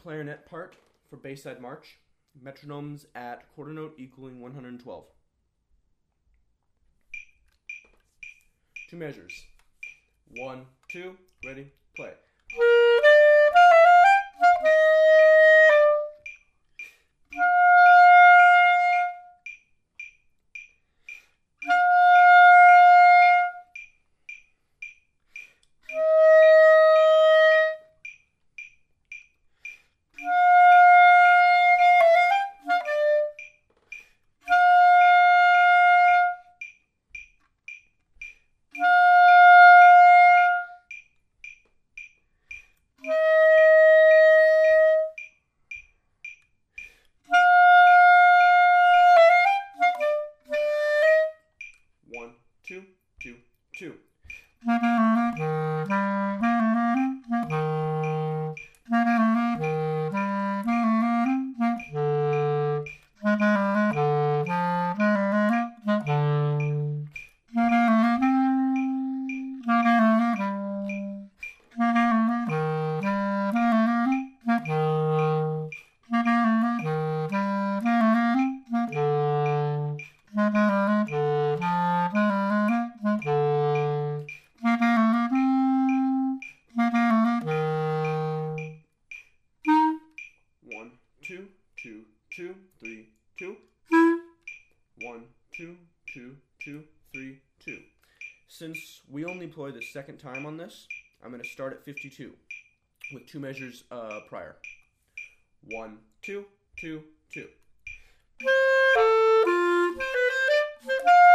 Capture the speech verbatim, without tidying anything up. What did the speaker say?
clarinet part for Bayside March. Metronomes at quarter note equaling one hundred twelve. Two measures. One, two, ready, play. One, two, two, two. One, two, two, two, three, two. One, two, two, two, three, two. Since we only play the second time on this, I'm going to start at fifty-two with two measures uh, prior. One, two, two, two.